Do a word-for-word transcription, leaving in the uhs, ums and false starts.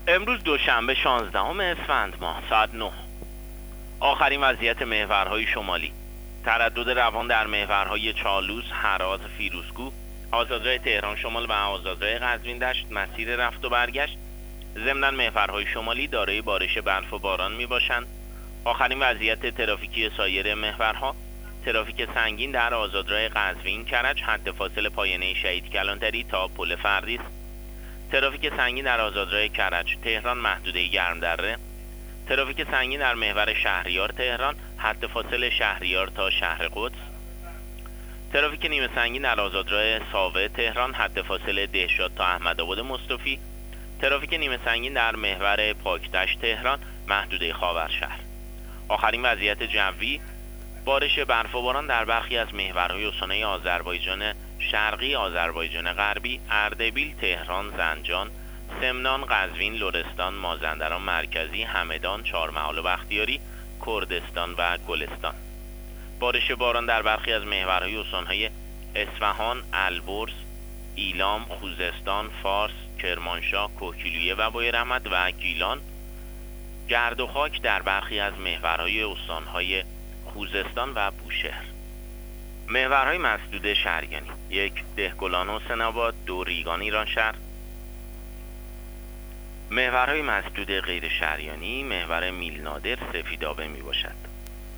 امروز دوشنبه شانزدهم اسفند ماه ساعت نه. آخرین وضعیت محورهای شمالی: تردد روان در محورهای چالوس، هرات، فیروزکوه، آزادراه تهران شمال و آزادراه قزوین دشت مسیر رفت و برگشت. ضمناً محورهای شمالی دارای بارش برف و باران می باشند. آخرین وضعیت ترافیکی سایر محورها: ترافیک سنگین در آزادراه قزوین کرج حد فاصل پایانه شهید کلانتری تا پل فردیس. ترافیک سنگین در آزادراه کرج تهران محدوده گرمدره. ترافیک سنگین در محور شهریار تهران حد فاصل شهریار تا شهر قدس. ترافیک نیمه سنگین در آزادراه ساوه تهران حد فاصل دهشاد تا احمدآباد مصطفی. ترافیک نیمه سنگین در محور پاکدشت تهران محدوده خاورشهر. آخرین وضعیت جوی: بارش برف و باران در برخی از محورهای استانهای آذربایجان شرقی، آذربایجان غربی، اردبیل، تهران، زنجان، سمنان، قزوین، لرستان، مازندران مرکزی، همدان، چهارمحال و بختیاری، کردستان و گلستان. بارش باران در برخی از محورهای استانهای اصفهان، البرز، ایلام، خوزستان، فارس، کرمانشاه، کوهگیلویه و بویراحمد و گیلان. گرد و خاک در برخی از محورهای استانهای خوزستان و بوشهر. محورهای مسدود شهریانی: یک دهگلان و حسین آباد، دو ریگان ایرانشهر. محورهای مسدود غیر شهریانی: محور میلنادر، سفیدآبه می باشد.